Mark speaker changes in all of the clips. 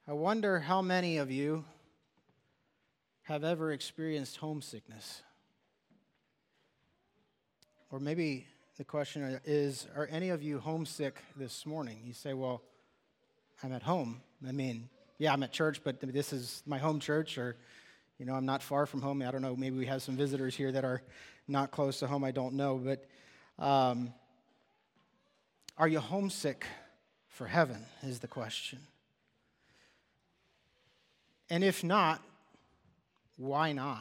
Speaker 1: I wonder how many of you have ever experienced homesickness. Or maybe the question is, are any of you homesick this morning? You say, well, I'm at home. I mean, yeah, I'm at church, but this is my home church, or, I'm not far from home. I don't know, maybe we have some visitors here that are not close to home. I don't know, but are you homesick for heaven is the question. And if not, why not?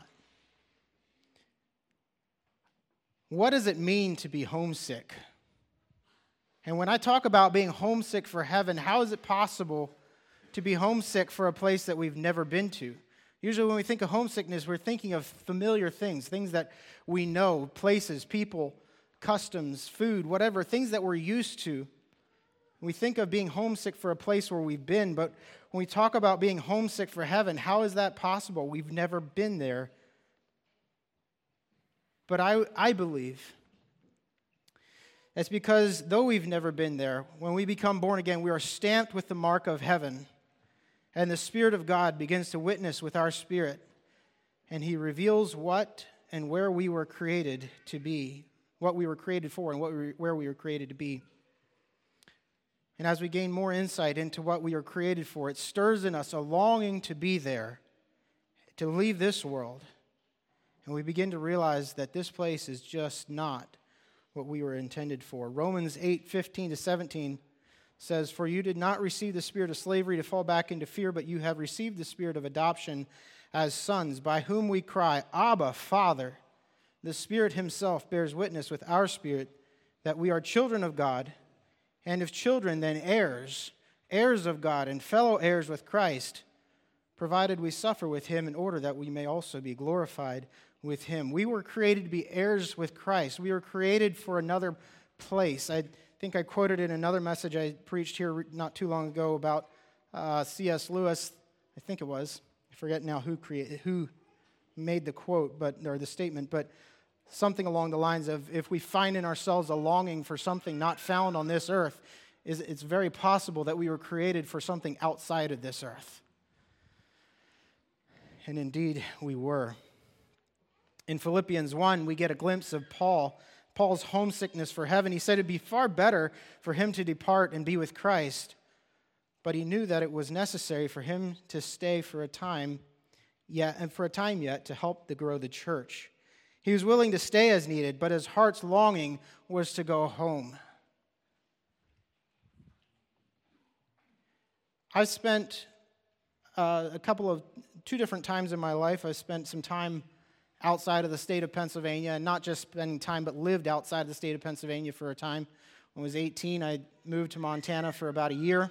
Speaker 1: What does it mean to be homesick? And when I talk about being homesick for heaven, how is it possible to be homesick for a place that we've never been to? Usually when we think of homesickness, we're thinking of familiar things that we know, places, people, customs, food, whatever, things that we're used to. We think of being homesick for a place where we've been, but when we talk about being homesick for heaven, how is that possible? We've never been there. But I believe it's because though we've never been there, when we become born again, we are stamped with the mark of heaven, and the Spirit of God begins to witness with our spirit, and He reveals what and where we were created to be, what we were created for, and where we were created to be. And as we gain more insight into what we are created for, it stirs in us a longing to be there, to leave this world. And we begin to realize that this place is just not what we were intended for. Romans 8:15-17 says, "For you did not receive the spirit of slavery to fall back into fear, but you have received the spirit of adoption as sons, by whom we cry, Abba, Father. The Spirit Himself bears witness with our spirit that we are children of God, and if children, then heirs, heirs of God, and fellow heirs with Christ, provided we suffer with Him in order that we may also be glorified with Him." We were created to be heirs with Christ. We were created for another place. I think I quoted in another message I preached here not too long ago about C.S. Lewis. I think it was. I forget now who made the quote, or the statement, but something along the lines of, if we find in ourselves a longing for something not found on this earth, it's very possible that we were created for something outside of this earth. And indeed, we were. In Philippians 1, we get a glimpse of Paul's homesickness for heaven. He said it'd be far better for him to depart and be with Christ, but he knew that it was necessary for him to stay for a time yet to help to grow the church. He was willing to stay as needed, but his heart's longing was to go home. I've spent two different times in my life. I spent some time outside of the state of Pennsylvania, and not just spending time, but lived outside of the state of Pennsylvania for a time. When I was 18, I moved to Montana for about a year.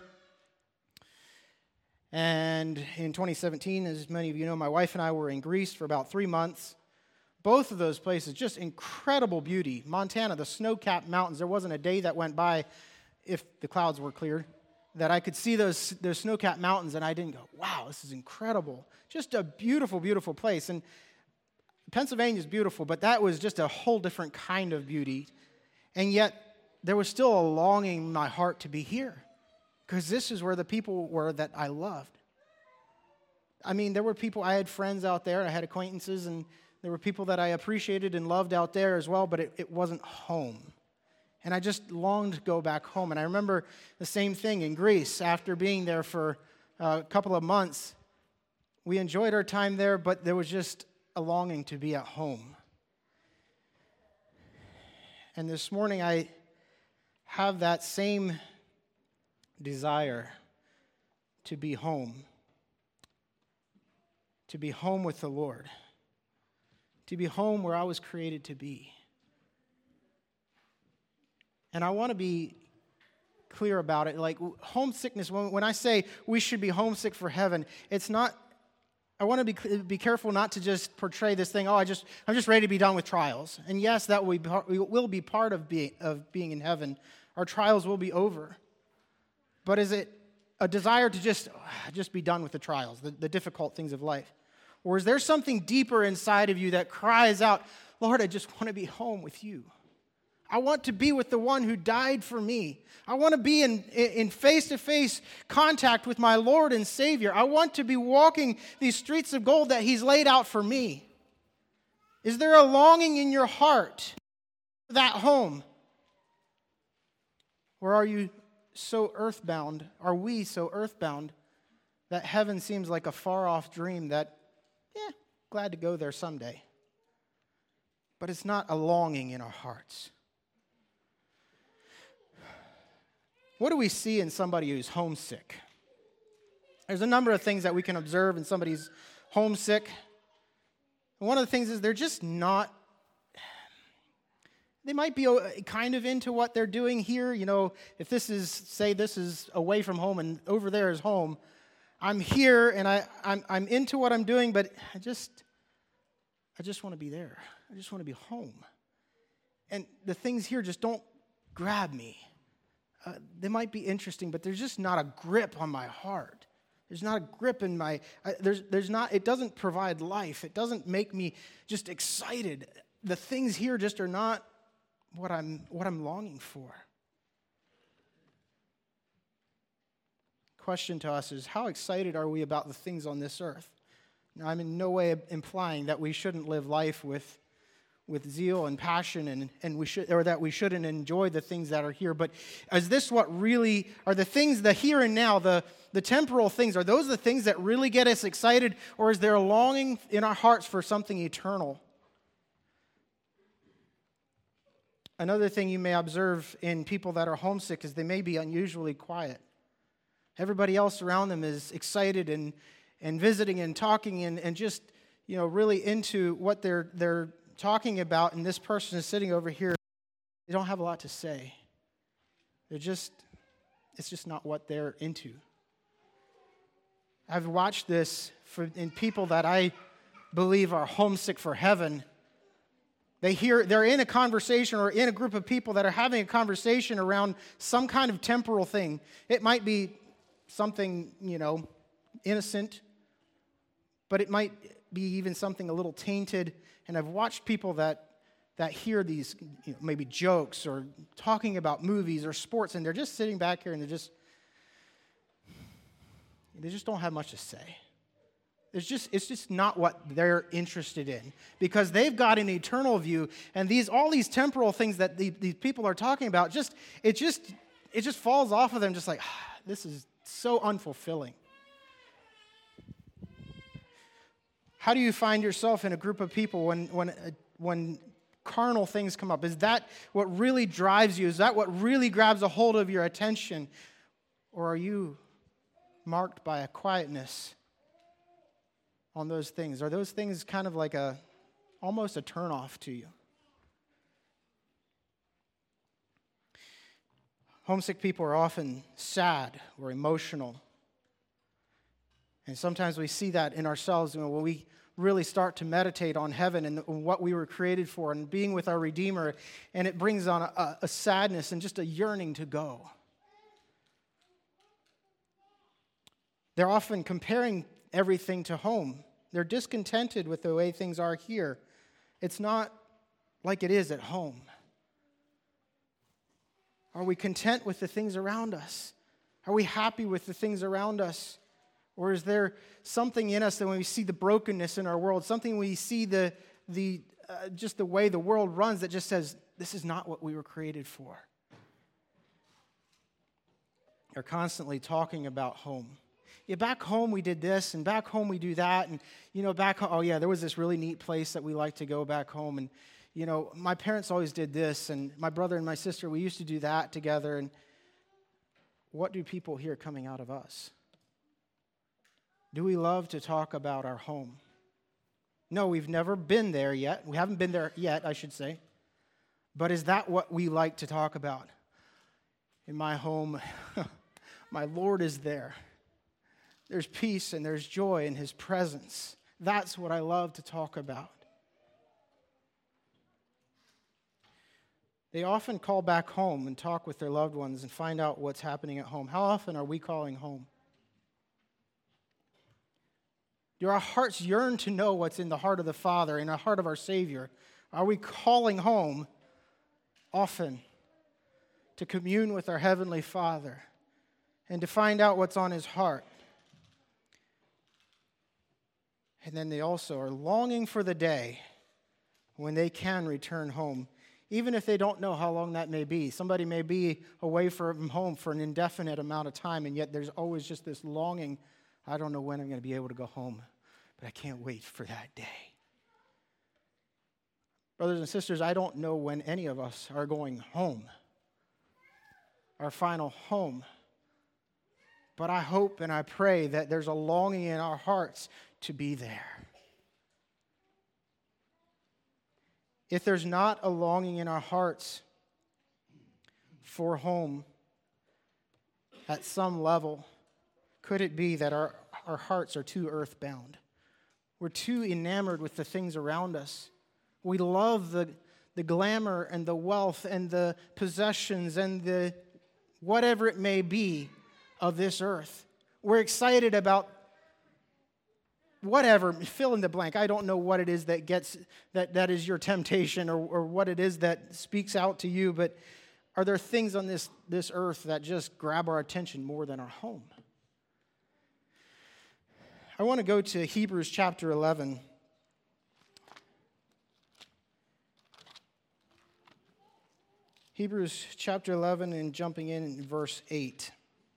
Speaker 1: And in 2017, as many of you know, my wife and I were in Greece for about 3 months. Both of those places, just incredible beauty. Montana, the snow-capped mountains, there wasn't a day that went by, if the clouds were cleared, that I could see those snow-capped mountains and I didn't go, wow, this is incredible. Just a beautiful, beautiful place. And Pennsylvania is beautiful, but that was just a whole different kind of beauty. And yet, there was still a longing in my heart to be here, because this is where the people were that I loved. I mean, there were people, I had friends out there, I had acquaintances, and there were people that I appreciated and loved out there as well, but it wasn't home. And I just longed to go back home. And I remember the same thing in Greece. After being there for a couple of months, we enjoyed our time there, but there was just a longing to be at home. And this morning I have that same desire to be home with the Lord, to be home where I was created to be. And I want to be clear about it. Like homesickness, when I say we should be homesick for heaven, it's not, I want to be careful not to just portray this thing, I'm just ready to be done with trials. And yes, that will be part of being in heaven. Our trials will be over. But is it a desire to just be done with the trials, the difficult things of life? Or is there something deeper inside of you that cries out, Lord, I just want to be home with you. I want to be with the one who died for me. I want to be in face-to-face contact with my Lord and Savior. I want to be walking these streets of gold that He's laid out for me. Is there a longing in your heart for that home? Or are you so earthbound? Are we so earthbound that heaven seems like a far-off dream that, glad to go there someday. But it's not a longing in our hearts. What do we see in somebody who's homesick? There's a number of things that we can observe in somebody who's homesick. And one of the things is they're just not, they might be kind of into what they're doing here. You know, if this is away from home and over there is home, I'm here and I'm into what I'm doing, but I just want to be there. I just want to be home. And the things here just don't grab me. They might be interesting, but there's just not a grip on my heart. There's not a grip in my, there's not, it doesn't provide life. It doesn't make me just excited. The things here just are not what I'm longing for. Question to us is, how excited are we about the things on this earth? Now, I'm in no way implying that we shouldn't live life with zeal and passion, and we should, or that we shouldn't enjoy the things that are here. But is this what really are the things, the here and now, the temporal things? Are those the things that really get us excited, or is there a longing in our hearts for something eternal? Another thing you may observe in people that are homesick is they may be unusually quiet. Everybody else around them is excited and visiting and talking and just, really into what they're talking about, and this person is sitting over here. They don't have a lot to say. It's just not what they're into. I've watched this in people that I believe are homesick for heaven. They're in a conversation or in a group of people that are having a conversation around some kind of temporal thing. It might be something, innocent, but it might be even something a little tainted. And I've watched people that hear these maybe jokes or talking about movies or sports, and they're just sitting back here and they just don't have much to say. It's just not what they're interested in, because they've got an eternal view, and all these temporal things that these people are talking about, it just falls off of them, just like, this is so unfulfilling. How do you find yourself in a group of people when carnal things come up? Is that what really drives you? Is that what really grabs a hold of your attention? Or are you marked by a quietness on those things? Are those things kind of like almost a turnoff to you? Homesick people are often sad or emotional. And sometimes we see that in ourselves when we really start to meditate on heaven and what we were created for and being with our Redeemer, and it brings on a sadness and just a yearning to go. They're often comparing everything to home. They're discontented with the way things are here. It's not like it is at home. Are we content with the things around us? Are we happy with the things around us? Or is there something in us that when we see the brokenness in our world, something we see just the way the world runs that just says, this is not what we were created for? They're constantly talking about home. Yeah, back home we did this, and back home we do that, and back home, there was this really neat place that we like to go back home, and my parents always did this, and my brother and my sister, we used to do that together. And what do people hear coming out of us? Do we love to talk about our home? No, we've never been there yet. We haven't been there yet, I should say. But is that what we like to talk about? In my home, my Lord is there. There's peace and there's joy in His presence. That's what I love to talk about. They often call back home and talk with their loved ones and find out what's happening at home. How often are we calling home? Do our hearts yearn to know what's in the heart of the Father, in the heart of our Savior? Are we calling home often to commune with our Heavenly Father and to find out what's on His heart. And then they also are longing for the day when they can return home, even if they don't know how long that may be. Somebody may be away from home for an indefinite amount of time, and yet there's always just this longing. I don't know when I'm going to be able to go home, but I can't wait for that day. Brothers and sisters, I don't know when any of us are going home, our final home. But I hope and I pray that there's a longing in our hearts to be there. If there's not a longing in our hearts for home at some level, could it be that our hearts are too earthbound? We're too enamored with the things around us. We love the glamour and the wealth and the possessions and the whatever it may be of this earth. We're excited about whatever, fill in the blank. I don't know what it is that is your temptation or what it is that speaks out to you, but are there things on this earth that just grab our attention more than our home? I want to go to Hebrews chapter 11. Hebrews chapter 11 and jumping in verse 8.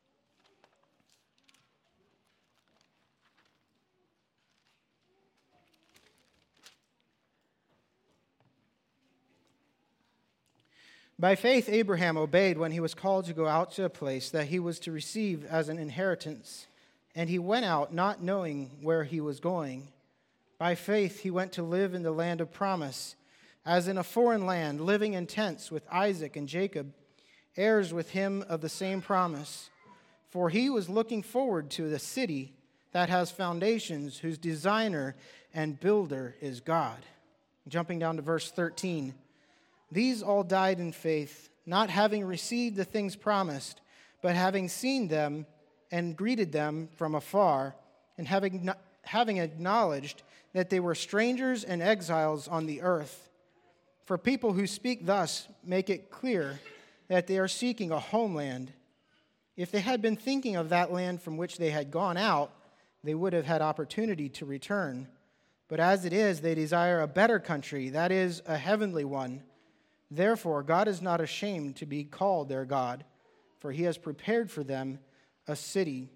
Speaker 1: By faith, Abraham obeyed when he was called to go out to a place that he was to receive as an inheritance. And he went out not knowing where he was going. By faith, he went to live in the land of promise, as in a foreign land, living in tents with Isaac and Jacob, heirs with him of the same promise. For he was looking forward to the city that has foundations, whose designer and builder is God. Jumping down to verse 13. These all died in faith, not having received the things promised, but having seen them and greeted them from afar, and having acknowledged that they were strangers and exiles on the earth. For people who speak thus make it clear that they are seeking a homeland. If they had been thinking of that land from which they had gone out, they would have had opportunity to return. But as it is, they desire a better country, that is, a heavenly one. Therefore, God is not ashamed to be called their God, for he has prepared for them a city.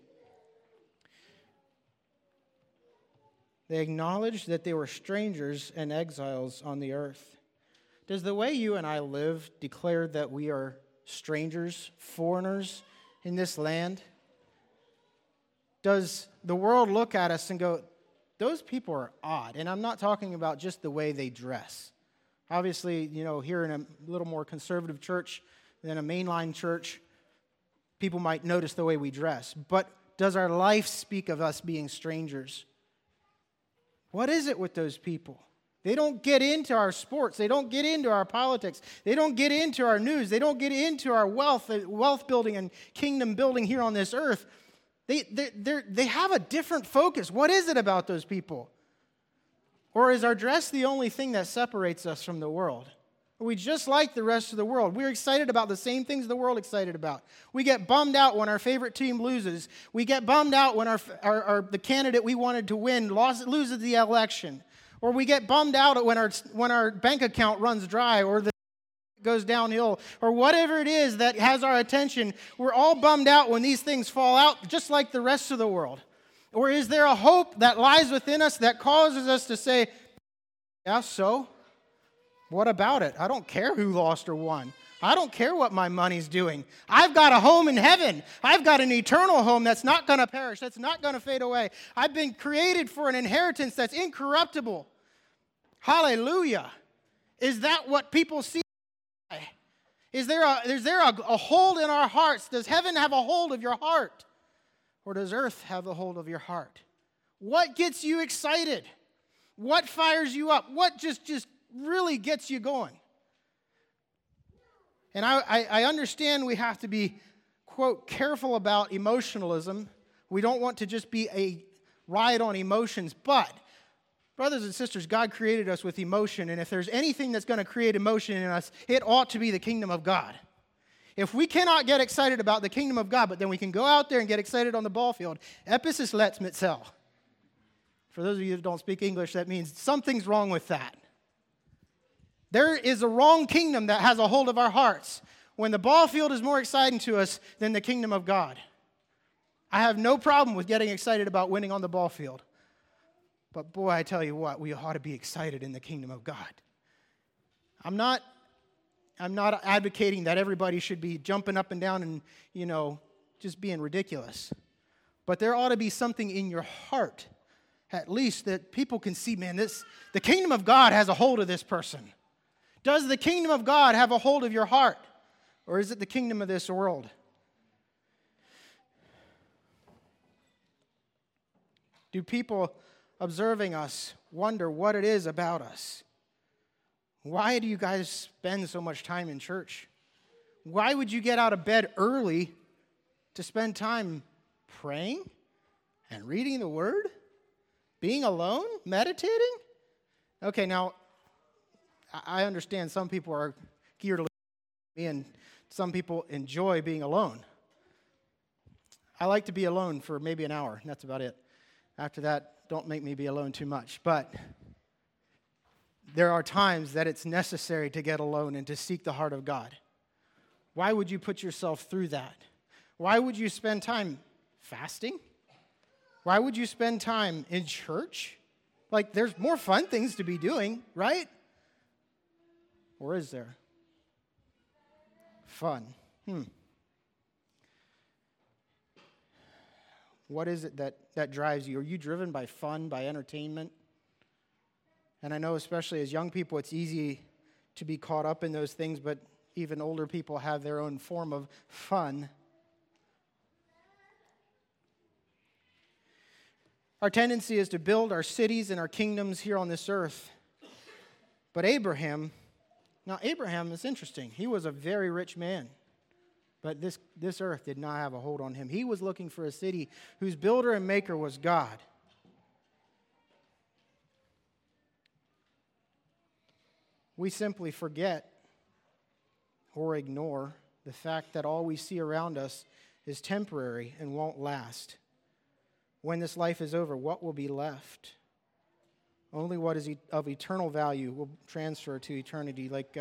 Speaker 1: They acknowledged that they were strangers and exiles on the earth. Does the way you and I live declare that we are strangers, foreigners in this land? Does the world look at us and go, those people are odd? And I'm not talking about just the way they dress. Obviously, here in a little more conservative church than a mainline church, people might notice the way we dress. But does our life speak of us being strangers? What is it with those people? They don't get into our sports. They don't get into our politics. They don't get into our news. They don't get into our wealth building and kingdom building here on this earth. They have a different focus. What is it about those people? Or is our dress the only thing that separates us from the world? Are we just like the rest of the world? We're excited about the same things the world is excited about. We get bummed out when our favorite team loses. We get bummed out when the candidate we wanted to win loses the election. Or we get bummed out when our bank account runs dry or the goes downhill, or whatever it is that has our attention. We're all bummed out when these things fall out, just like the rest of the world. Or is there a hope that lies within us that causes us to say, yeah, so? What about it? I don't care who lost or won. I don't care what my money's doing. I've got a home in heaven. I've got an eternal home that's not going to perish, that's not going to fade away. I've been created for an inheritance that's incorruptible. Hallelujah. Is that what people see? Is there a hold in our hearts? Does heaven have a hold of your heart? Or does earth have a hold of your heart? What gets you excited? What fires you up? What just really gets you going? And I understand we have to be, quote, careful about emotionalism. We don't want to just be a ride on emotions, but Brothers and sisters, God created us with emotion, and if there's anything that's going to create emotion in us, it ought to be the kingdom of God. If we cannot get excited about the kingdom of God, but then we can go out there and get excited on the ball field, epis lets mitzel. For those of you that don't speak English, that means something's wrong with that. There is a wrong kingdom that has a hold of our hearts when the ball field is more exciting to us than the kingdom of God. I have no problem with getting excited about winning on the ball field. But boy, I tell you what, we ought to be excited in the kingdom of God. I'm not advocating that everybody should be jumping up and down and, just being ridiculous. But there ought to be something in your heart, at least, that people can see, man, the kingdom of God has a hold of this person. Does the kingdom of God have a hold of your heart? Or is it the kingdom of this world? Do people observing us wonder what it is about us? Why do you guys spend so much time in church? Why would you get out of bed early to spend time praying and reading the Word? Being alone? Meditating? Okay, now, I understand some people are geared to me, and some people enjoy being alone. I like to be alone for maybe an hour, and that's about it. After that, don't make me be alone too much. But there are times that it's necessary to get alone and to seek the heart of God. Why would you put yourself through that? Why would you spend time fasting? Why would you spend time in church? Like, there's more fun things to be doing, right? Or is there? Fun. What is it that drives you? Are you driven by fun, by entertainment? And I know especially as young people, it's easy to be caught up in those things, but even older people have their own form of fun. Our tendency is to build our cities and our kingdoms here on this earth. But Abraham is interesting. He was a very rich man. But this earth did not have a hold on him. He was looking for a city whose builder and maker was God. We simply forget or ignore the fact that all we see around us is temporary and won't last. When this life is over, what will be left? Only what is of eternal value will transfer to eternity, like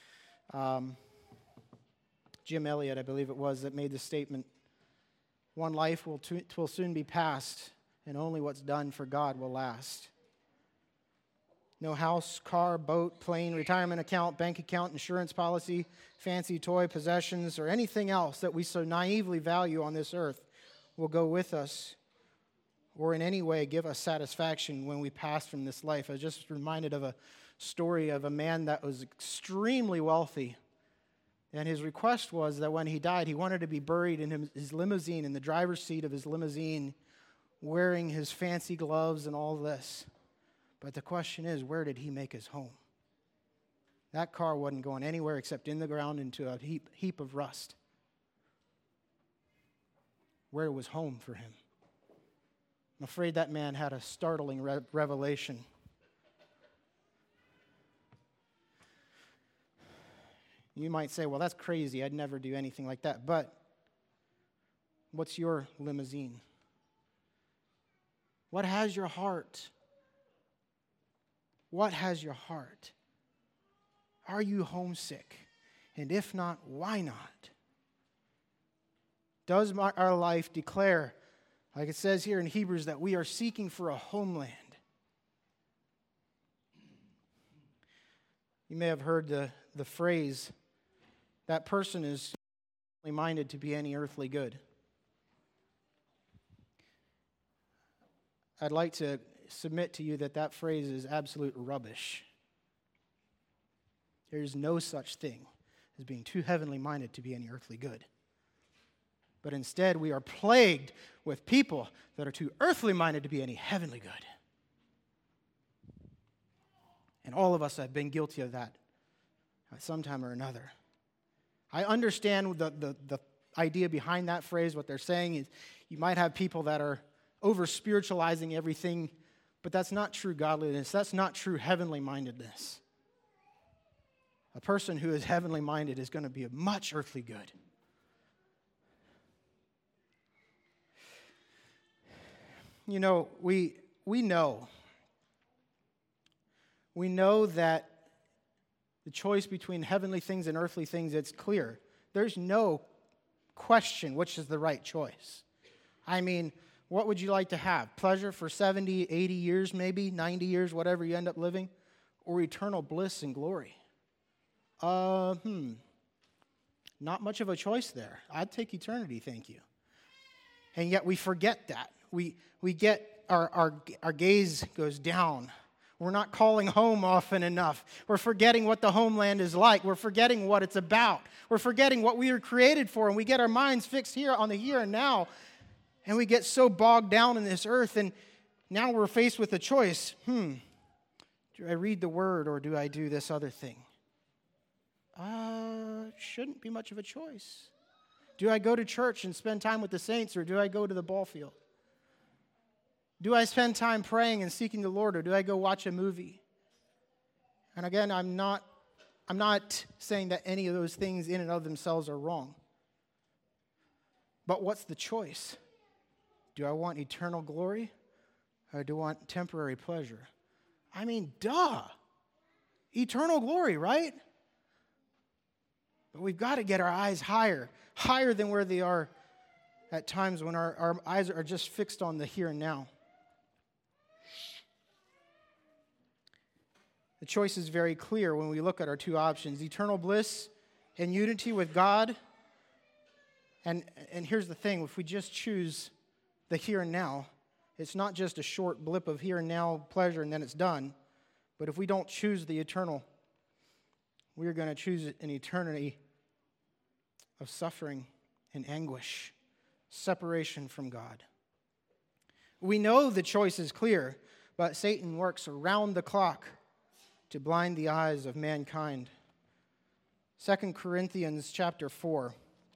Speaker 1: Jim Elliot, I believe it was, that made the statement, one life will soon be past, and only what's done for God will last. No house, car, boat, plane, retirement account, bank account, insurance policy, fancy toy, possessions, or anything else that we so naively value on this earth will go with us or in any way give us satisfaction when we pass from this life. I was just reminded of a story of a man that was extremely wealthy. And his request was that when he died, he wanted to be buried in his limousine, in the driver's seat of his limousine, wearing his fancy gloves and all this. But the question is, where did he make his home? That car wasn't going anywhere except in the ground into a heap of rust. Where was home for him? I'm afraid that man had a startling revelation. You might say, well, that's crazy. I'd never do anything like that. But what's your limousine? What has your heart? What has your heart? Are you homesick? And if not, why not? Does our life declare, like it says here in Hebrews, that we are seeking for a homeland? You may have heard the phrase, that person is minded to be any earthly good. I'd like to submit to you that phrase is absolute rubbish. There is no such thing as being too heavenly minded to be any earthly good. But instead, we are plagued with people that are too earthly minded to be any heavenly good. And all of us have been guilty of that at some time or another. I understand the idea behind that phrase. What they're saying is you might have people that are over-spiritualizing everything But that's not true godliness. That's not true heavenly mindedness. A person who is heavenly minded is going to be of much earthly good. You know, we know that the choice between heavenly things and earthly things, it's clear. There's no question which is the right choice. I mean, what would you like to have? Pleasure for 70, 80 years maybe, 90 years, whatever you end up living? Or eternal bliss and glory? Not much of a choice there. I'd take eternity, thank you. And yet we forget that. We get, our gaze goes down. We're not calling home often enough. We're forgetting what the homeland is like. We're forgetting what it's about. We're forgetting what we were created for, and we get our minds fixed here on the here and now, and we get so bogged down in this earth, and now we're faced with a choice. Do I read the Word, or do I do this other thing? Shouldn't be much of a choice. Do I go to church and spend time with the saints, or do I go to the ball field? Do I spend time praying and seeking the Lord, or do I go watch a movie? And again, I'm not saying that any of those things in and of themselves are wrong. But what's the choice? Do I want eternal glory, or do I want temporary pleasure? I mean, duh. Eternal glory, right? But we've got to get our eyes higher than where they are at times when our eyes are just fixed on the here and now. The choice is very clear when we look at our two options: eternal bliss and unity with God. And here's the thing, if we just choose the here and now, it's not just a short blip of here and now pleasure and then it's done. But if we don't choose the eternal, we're going to choose an eternity of suffering and anguish, separation from God. We know the choice is clear, but Satan works around the clock to blind the eyes of mankind. 2 Corinthians chapter 4.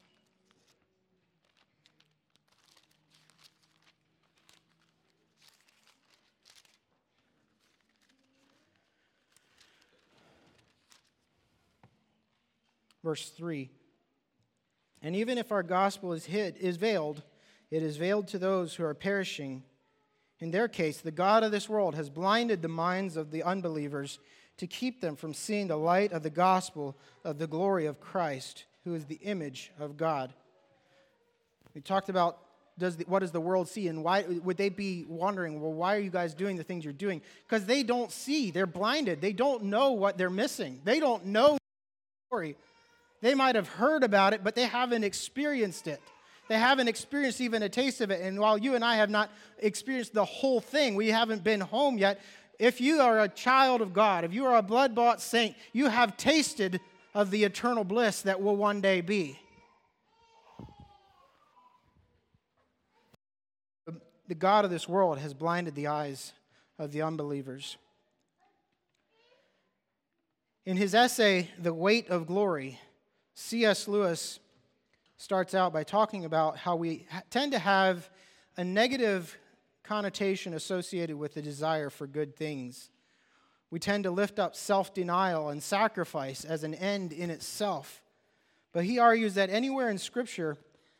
Speaker 1: Verse 3. And even if our gospel is veiled, it is veiled to those who are perishing. In their case, the God of this world has blinded the minds of the unbelievers to keep them from seeing the light of the gospel of the glory of Christ, who is the image of God. We talked about what does the world see, and why would they be wondering, well, why are you guys doing the things you're doing? Because they don't see. They're blinded. They don't know what they're missing. They don't know the glory. They might have heard about it, but they haven't experienced it. They haven't experienced even a taste of it. And while you and I have not experienced the whole thing, we haven't been home yet. If you are a child of God, if you are a blood-bought saint, you have tasted of the eternal bliss that will one day be. The God of this world has blinded the eyes of the unbelievers. In his essay, The Weight of Glory, C.S. Lewis starts out by talking about how we tend to have a negative connotation associated with the desire for good things. We tend to lift up self-denial and sacrifice as an end in itself. But he argues that anywhere in Scripture,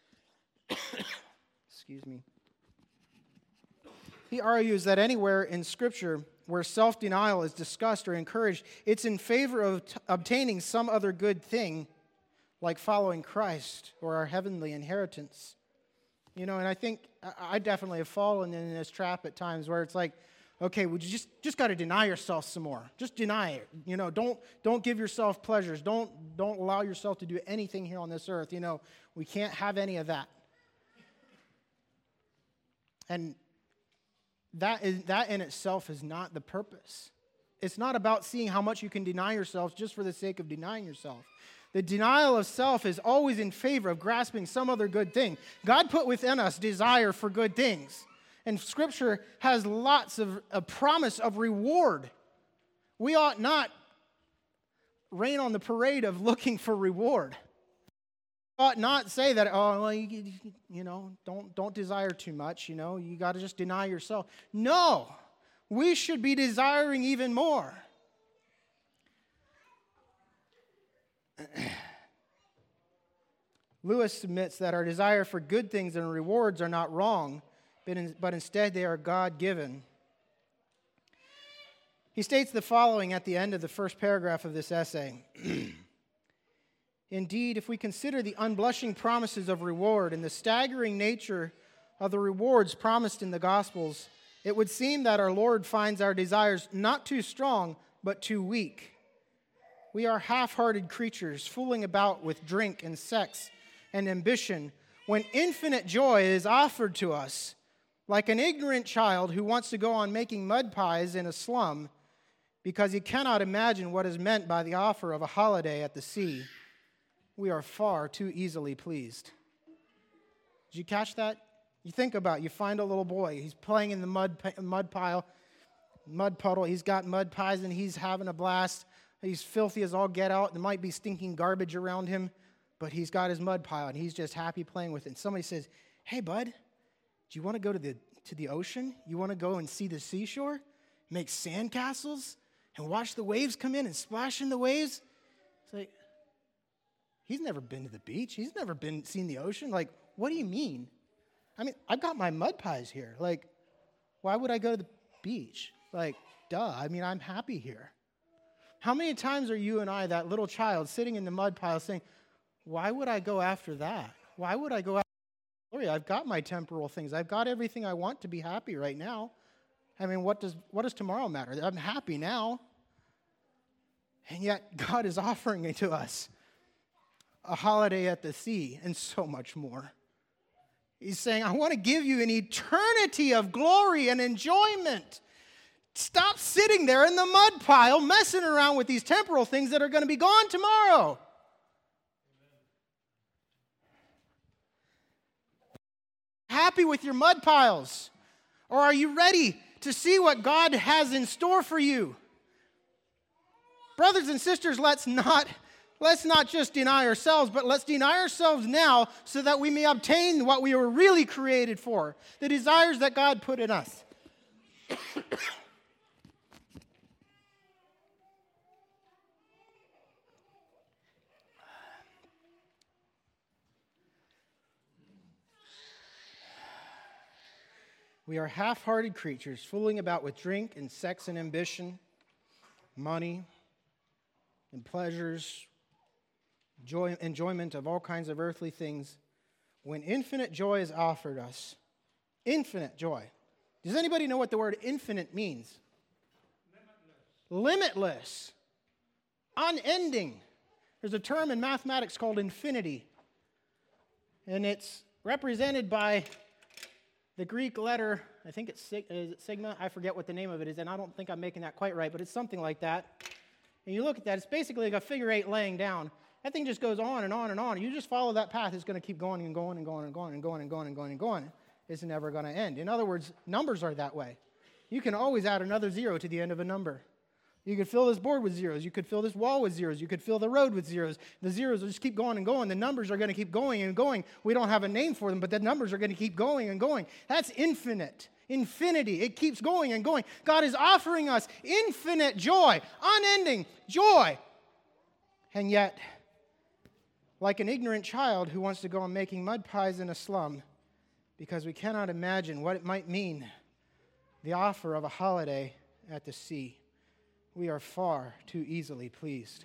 Speaker 1: he argues that anywhere in Scripture where self-denial is discussed or encouraged, it's in favor of obtaining some other good thing, like following Christ or our heavenly inheritance. You know, and I think I definitely have fallen in this trap at times where it's like, okay, well, you just got to deny yourself some more. Just deny it. You know, don't give yourself pleasures. Don't allow yourself to do anything here on this earth. You know, we can't have any of that. And that in itself is not the purpose. It's not about seeing how much you can deny yourself just for the sake of denying yourself. The denial of self is always in favor of grasping some other good thing. God put within us desire for good things. And Scripture has lots of a promise of reward. We ought not rain on the parade of looking for reward. We ought not say that, oh, well, you know, don't desire too much, you know, you got to just deny yourself. No. we should be desiring even more. Lewis admits that our desire for good things and rewards are not wrong, but instead they are God-given. He states the following at the end of the first paragraph of this essay. Indeed, if we consider the unblushing promises of reward and the staggering nature of the rewards promised in the Gospels, it would seem that our Lord finds our desires not too strong, but too weak. We are half-hearted creatures, fooling about with drink and sex and ambition, when infinite joy is offered to us, like an ignorant child who wants to go on making mud pies in a slum because he cannot imagine what is meant by the offer of a holiday at the sea. We are far too easily pleased. Did you catch that? You think about it. You find a little boy. He's playing in the mud puddle. He's got mud pies, and he's having a blast. He's filthy as all get out. There might be stinking garbage around him, but he's got his mud pile, and he's just happy playing with it. And somebody says, hey, bud, do you want to go to the ocean? You want to go and see the seashore? Make sandcastles? And watch the waves come in and splash in the waves? It's like, he's never been to the beach. He's never seen the ocean. Like, what do you mean? I mean, I've got my mud pies here. Like, why would I go to the beach? Like, duh. I mean, I'm happy here. How many times are you and I, that little child, sitting in the mud pile saying, why would I go after that? Why would I go after glory? I've got my temporal things. I've got everything I want to be happy right now. I mean, what does tomorrow matter? I'm happy now. And yet, God is offering it to us a holiday at the sea and so much more. He's saying, I want to give you an eternity of glory and enjoyment. Stop sitting there in the mud pile messing around with these temporal things that are going to be gone tomorrow. Happy with your mud piles? Or are you ready to see what God has in store for you? Brothers and sisters, let's not just deny ourselves, but let's deny ourselves now so that we may obtain what we were really created for, the desires that God put in us. We are half-hearted creatures, fooling about with drink and sex and ambition, money and pleasures, enjoyment of all kinds of earthly things, when infinite joy is offered us. Infinite joy. Does anybody know what the word infinite means? Limitless. Unending. There's a term in mathematics called infinity, and it's represented by the Greek letter, I think it's sigma, I forget what the name of it is, and I don't think I'm making that quite right, but it's something like that. And you look at that, it's basically like a figure eight laying down. That thing just goes on and on and on. You just follow that path, it's going to keep going and going and going and going and going and going and going and going. It's never going to end. In other words, numbers are that way. You can always add another zero to the end of a number. You could fill this board with zeros. You could fill this wall with zeros. You could fill the road with zeros. The zeros will just keep going and going. The numbers are going to keep going and going. We don't have a name for them, but the numbers are going to keep going and going. That's infinite. Infinity. It keeps going and going. God is offering us infinite joy, unending joy. And yet, like an ignorant child who wants to go on making mud pies in a slum because we cannot imagine what it might mean, the offer of a holiday at the sea, we are far too easily pleased.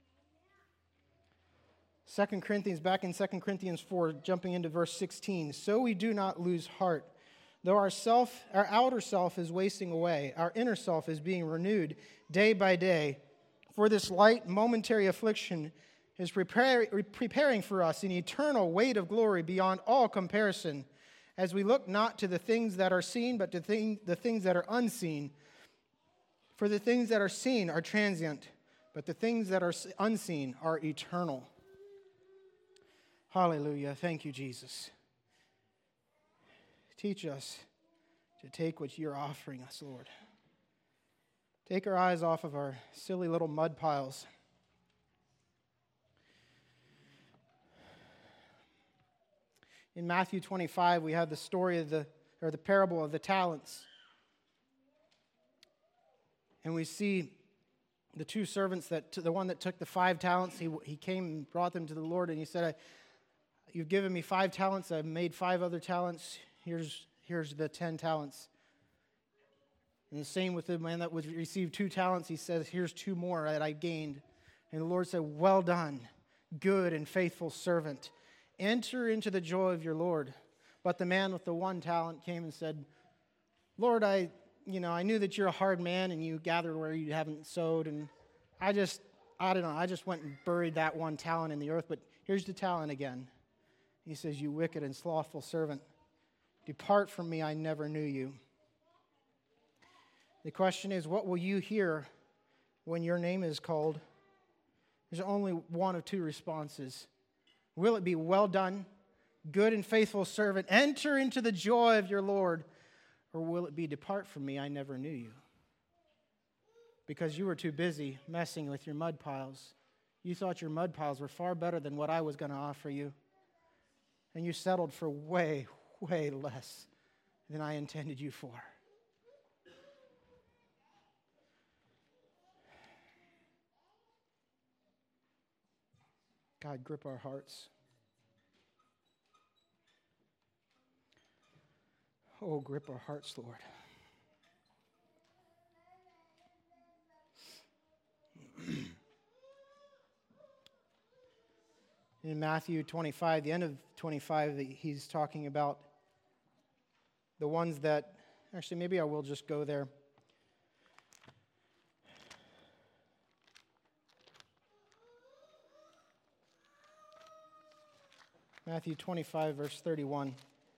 Speaker 1: 2 Corinthians, back in 2 Corinthians 4, jumping into verse 16. So we do not lose heart. Though our outer self is wasting away, our inner self is being renewed day by day. For this light, momentary affliction is preparing for us an eternal weight of glory beyond all comparison, as we look not to the things that are seen, but to the things that are unseen. For the things that are seen are transient, but the things that are unseen are eternal. Hallelujah. Thank you, Jesus. Teach us to take what you're offering us, Lord. Take our eyes off of our silly little mud piles. In Matthew 25, we have the story of the parable of the talents. And we see the two servants, the one that took the 5 talents, he came and brought them to the Lord, and he said, you've given me 5 talents, I've made 5 other talents, here's the 10 talents. And the same with the man that would receive 2 talents, he says, here's 2 more that I gained. And the Lord said, well done, good and faithful servant. Enter into the joy of your Lord. But the man with the 1 talent came and said, Lord, I knew that you're a hard man and you gathered where you haven't sowed, and I just went and buried that 1 talent in the earth, but here's the talent again. He says, you wicked and slothful servant, depart from me, I never knew you. The question is, what will you hear when your name is called? There's only one of 2 responses. Will it be, well done, good and faithful servant, enter into the joy of your Lord? Or will it be, depart from me, I never knew you? Because you were too busy messing with your mud piles. You thought your mud piles were far better than what I was going to offer you. And you settled for way, way less than I intended you for. God, grip our hearts. Oh, grip our hearts, Lord. In Matthew 25, the end of 25, he's talking about the ones that, actually, maybe I will just go there. Matthew 25, verse 31.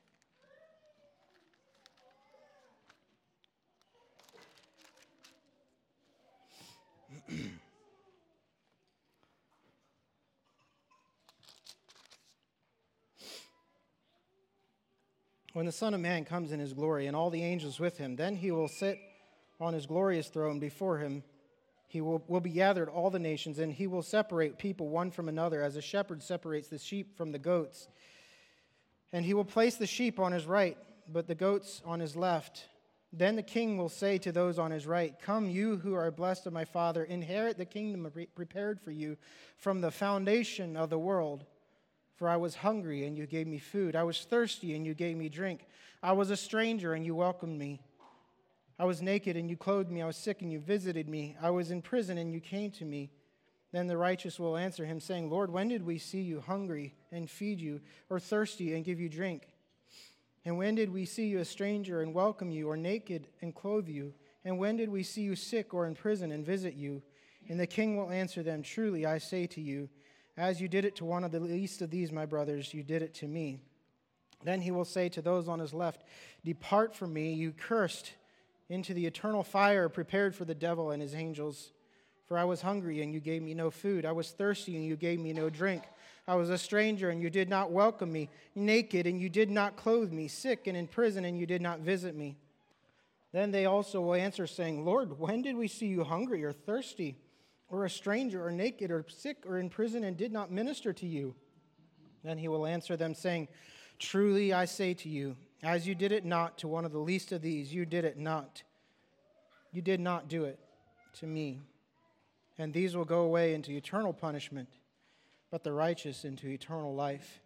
Speaker 1: When the Son of Man comes in his glory and all the angels with him, then he will sit on his glorious throne. Before him he will be gathered all the nations, and he will separate people one from another, as a shepherd separates the sheep from the goats. And he will place the sheep on his right, but the goats on his left. Then the king will say to those on his right, come, you who are blessed of my Father, inherit the kingdom prepared for you from the foundation of the world. For I was hungry, and you gave me food. I was thirsty, and you gave me drink. I was a stranger, and you welcomed me. I was naked, and you clothed me. I was sick, and you visited me. I was in prison, and you came to me. Then the righteous will answer him, saying, Lord, when did we see you hungry and feed you, or thirsty and give you drink? And when did we see you a stranger and welcome you, or naked and clothe you? And when did we see you sick or in prison and visit you? And the king will answer them, truly I say to you, as you did it to one of the least of these, my brothers, you did it to me. Then he will say to those on his left, depart from me, you cursed, into the eternal fire prepared for the devil and his angels. For I was hungry, and you gave me no food. I was thirsty, and you gave me no drink. I was a stranger, and you did not welcome me. Naked, and you did not clothe me. Sick and in prison, and you did not visit me. Then they also will answer, saying, Lord, when did we see you hungry or thirsty, or a stranger, or naked, or sick, or in prison, and did not minister to you? Then he will answer them, saying, truly I say to you, as you did it not to one of the least of these, you did it not. You did not do it to me. And these will go away into eternal punishment, but the righteous into eternal life.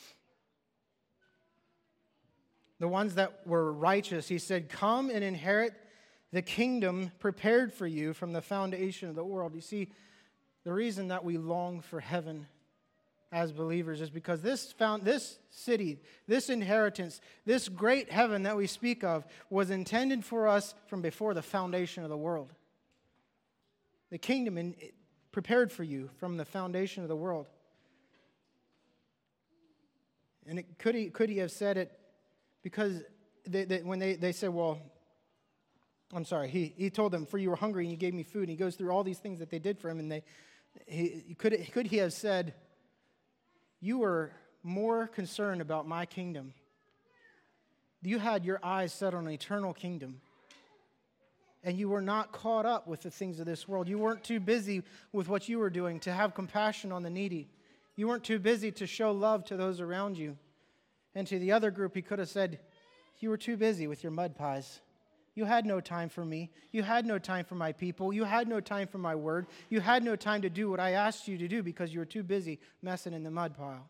Speaker 1: The ones that were righteous, he said, come and inherit the kingdom prepared for you from the foundation of the world. You see, the reason that we long for heaven as believers is because this city, this inheritance, this great heaven that we speak of was intended for us from before the foundation of the world. The kingdom prepared for you from the foundation of the world. And could he have said it because when they said, well, I'm sorry, he told them, for you were hungry and you gave me food. And he goes through all these things that they did for him. And could he have said, you were more concerned about my kingdom. You had your eyes set on an eternal kingdom. And you were not caught up with the things of this world. You weren't too busy with what you were doing to have compassion on the needy. You weren't too busy to show love to those around you. And to the other group, he could have said, you were too busy with your mud pies. You had no time for me. You had no time for my people. You had no time for my word. You had no time to do what I asked you to do because you were too busy messing in the mud pile.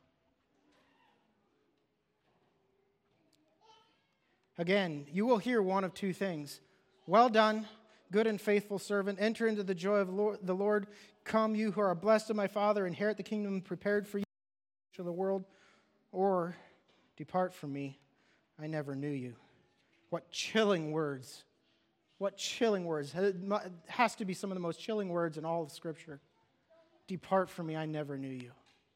Speaker 1: Again, you will hear one of two things. Well done, good and faithful servant. Enter into the joy of the Lord. Come, you who are blessed of my Father, inherit the kingdom prepared for you of the world. Or, depart from me, I never knew you. What chilling words. What chilling words. It has to be some of the most chilling words in all of Scripture. Depart from me, I never knew you.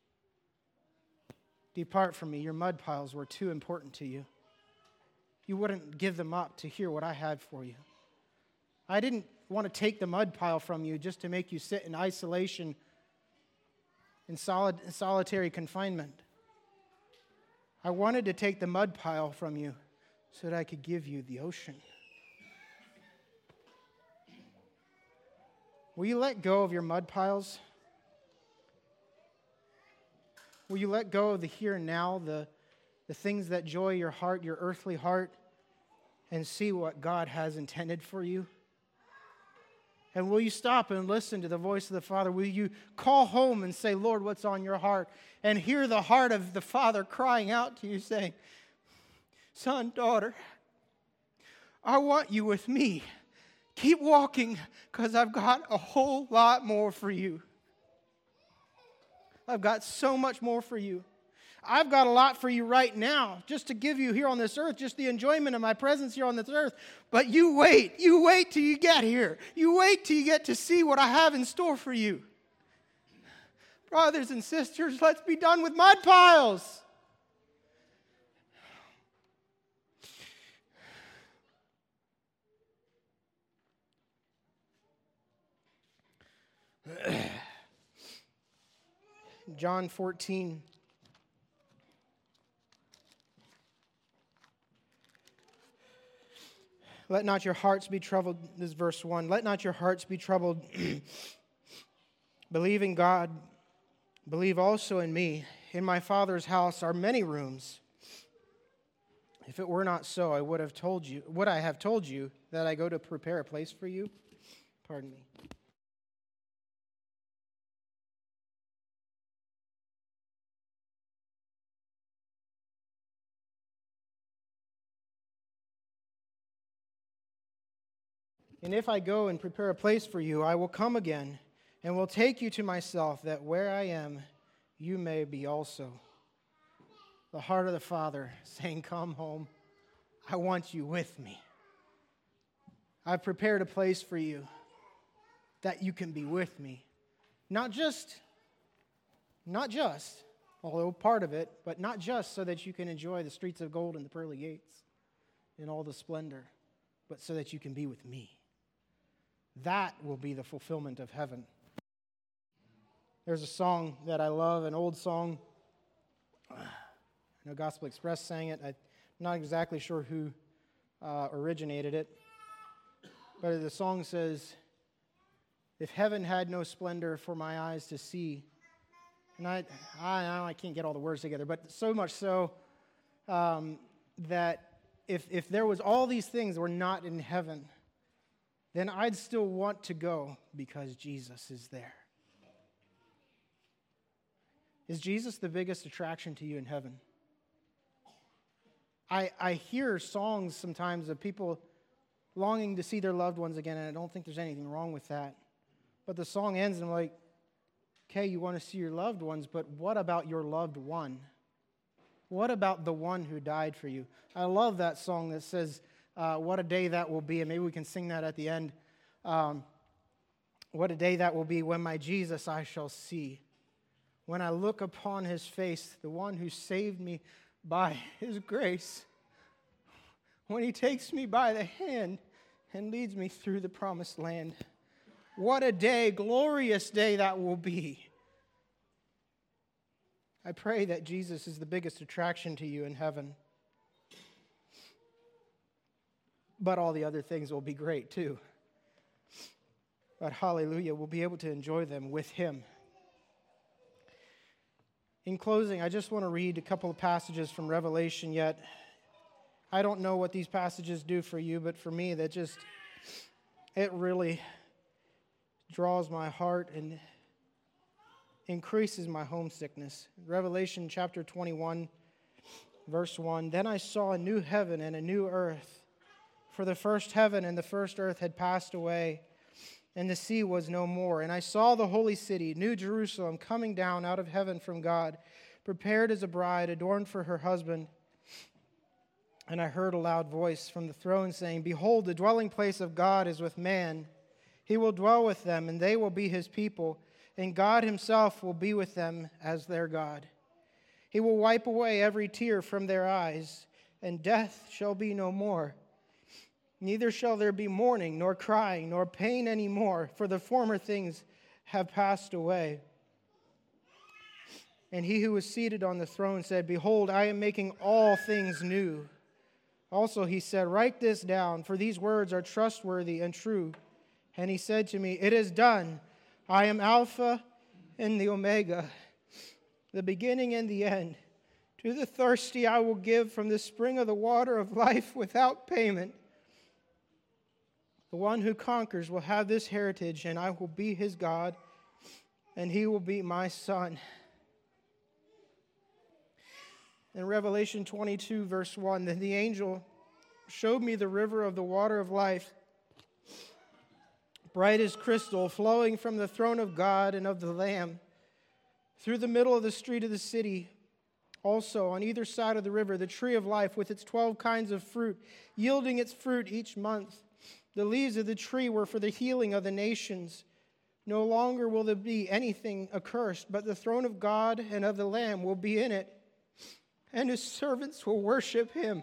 Speaker 1: Depart from me, your mud piles were too important to you. You wouldn't give them up to hear what I had for you. I didn't want to take the mud pile from you just to make you sit in isolation, in solitary confinement. I wanted to take the mud pile from you so that I could give you the ocean. Will you let go of your mud piles? Will you let go of the here and now, the things that joy your heart, your earthly heart, and see what God has intended for you? And will you stop and listen to the voice of the Father? Will you call home and say, Lord, what's on your heart? And hear the heart of the Father crying out to you saying, son, daughter, I want you with me. Keep walking because I've got a whole lot more for you. I've got so much more for you. I've got a lot for you right now just to give you here on this earth, just the enjoyment of my presence here on this earth. But you wait till you get here. You wait till you get to see what I have in store for you. Brothers and sisters, let's be done with mud piles. John 14. Let not your hearts be troubled. This is verse 1. Let not your hearts be troubled. Believe in God. Believe also in me. In my Father's house are many rooms. If it were not so, I would have told you that I go to prepare a place for you. Pardon me. And if I go and prepare a place for you, I will come again and will take you to myself, that where I am, you may be also. The heart of the Father saying, come home. I want you with me. I've prepared a place for you that you can be with me. Not just, although part of it, but not just so that you can enjoy the streets of gold and the pearly gates and all the splendor, but so that you can be with me. That will be the fulfillment of heaven. There's a song that I love, an old song. I know Gospel Express sang it. I'm not exactly sure who originated it. But the song says, if heaven had no splendor for my eyes to see, and I can't get all the words together, but so much so that if there was all these things that were not in heaven, then I'd still want to go because Jesus is there. Is Jesus the biggest attraction to you in heaven? I hear songs sometimes of people longing to see their loved ones again, and I don't think there's anything wrong with that. But the song ends, and I'm like, okay, you want to see your loved ones, but what about your loved one? What about the one who died for you? I love that song that says, what a day that will be, and maybe we can sing that at the end. What a day that will be when my Jesus I shall see. When I look upon his face, the one who saved me by his grace. When he takes me by the hand and leads me through the promised land. What a day, glorious day that will be. I pray that Jesus is the biggest attraction to you in heaven. But all the other things will be great too. But hallelujah, we'll be able to enjoy them with him. In closing, I just want to read a couple of passages from Revelation yet. I don't know what these passages do for you, but for me, it really draws my heart and increases my homesickness. Revelation chapter 21, verse 1, "Then I saw a new heaven and a new earth, for the first heaven and the first earth had passed away, and the sea was no more. And I saw the holy city, New Jerusalem, coming down out of heaven from God, prepared as a bride, adorned for her husband. And I heard a loud voice from the throne saying, 'Behold, the dwelling place of God is with man. He will dwell with them, and they will be his people, and God himself will be with them as their God. He will wipe away every tear from their eyes, and death shall be no more. Neither shall there be mourning, nor crying, nor pain any more, for the former things have passed away.' And he who was seated on the throne said, 'Behold, I am making all things new.' Also he said, 'Write this down, for these words are trustworthy and true.' And he said to me, 'It is done. I am Alpha and the Omega, the beginning and the end. To the thirsty I will give from the spring of the water of life without payment. The one who conquers will have this heritage, and I will be his God, and he will be my son.'" In Revelation 22, verse 1, "Then the angel showed me the river of the water of life, bright as crystal, flowing from the throne of God and of the Lamb, through the middle of the street of the city. Also, on either side of the river, the tree of life with its 12 kinds of fruit, yielding its fruit each month. The leaves of the tree were for the healing of the nations. No longer will there be anything accursed, but the throne of God and of the Lamb will be in it, and his servants will worship him.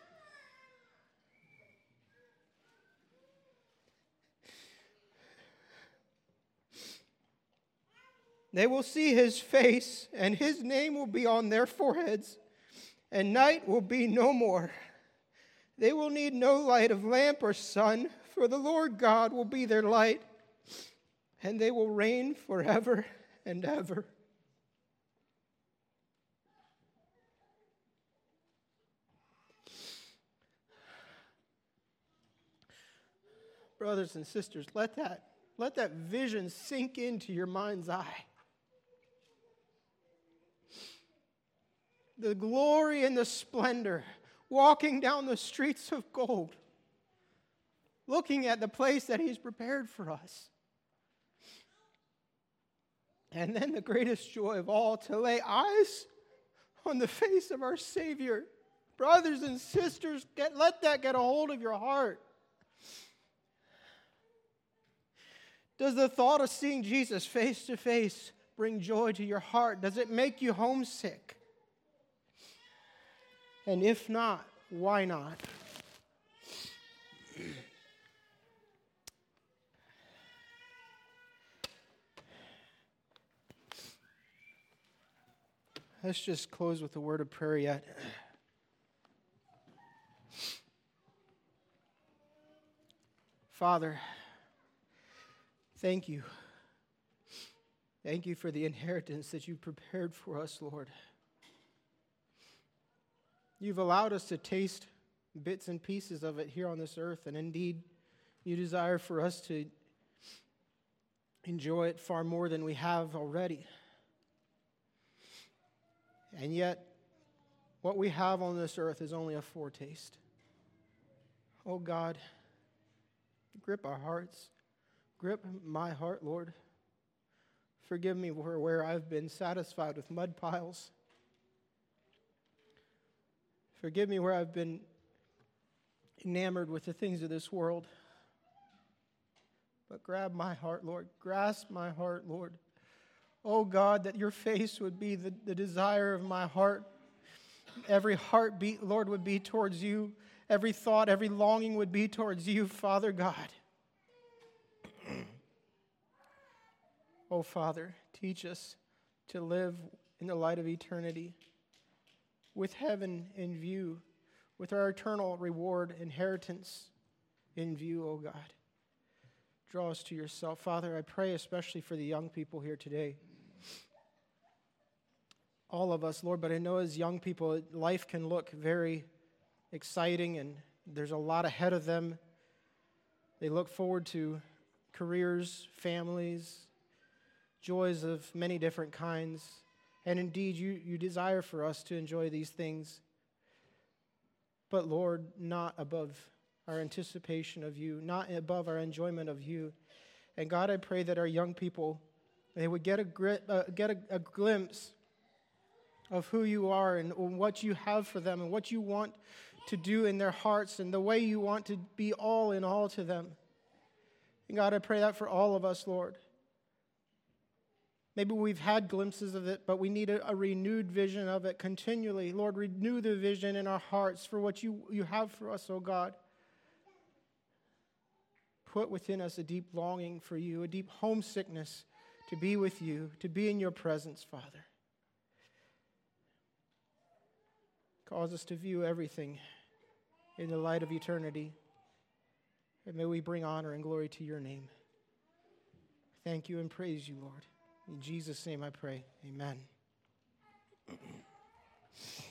Speaker 1: They will see his face, and his name will be on their foreheads, and night will be no more. They will need no light of lamp or sun, for the Lord God will be their light, and they will reign forever and ever." Brothers and sisters, let that vision sink into your mind's eye. The glory and the splendor, walking down the streets of gold, looking at the place that he's prepared for us. And then the greatest joy of all, to lay eyes on the face of our Savior. Brothers and sisters, let that get a hold of your heart. Does the thought of seeing Jesus face to face bring joy to your heart? Does it make you homesick? And if not, why not? Let's just close with a word of prayer yet. Father, thank you. Thank you for the inheritance that you've prepared for us, Lord. You've allowed us to taste bits and pieces of it here on this earth, and indeed, you desire for us to enjoy it far more than we have already. And yet, what we have on this earth is only a foretaste. Oh God, grip our hearts. Grip my heart, Lord. Forgive me where I've been satisfied with mud piles. Forgive me where I've been enamored with the things of this world. But grab my heart, Lord. Grasp my heart, Lord. Oh God, that your face would be the desire of my heart. Every heartbeat, Lord, would be towards you. Every thought, every longing would be towards you, Father God. Oh Father, teach us to live in the light of eternity, with heaven in view, with our eternal reward, inheritance in view, oh God. Draw us to yourself. Father, I pray especially for the young people here today. All of us, Lord, but I know as young people, life can look very exciting, and there's a lot ahead of them. They look forward to careers, families, joys of many different kinds. And indeed, you desire for us to enjoy these things. But Lord, not above our anticipation of you, not above our enjoyment of you. And God, I pray that our young people, they would get a glimpse of who you are and what you have for them and what you want to do in their hearts and the way you want to be all in all to them. And God, I pray that for all of us, Lord. Maybe we've had glimpses of it, but we need a renewed vision of it continually. Lord, renew the vision in our hearts for what you have for us, oh God. Put within us a deep longing for you, a deep homesickness to be with you, to be in your presence, Father. Cause us to view everything in the light of eternity. And may we bring honor and glory to your name. Thank you and praise you, Lord. In Jesus' name I pray. Amen.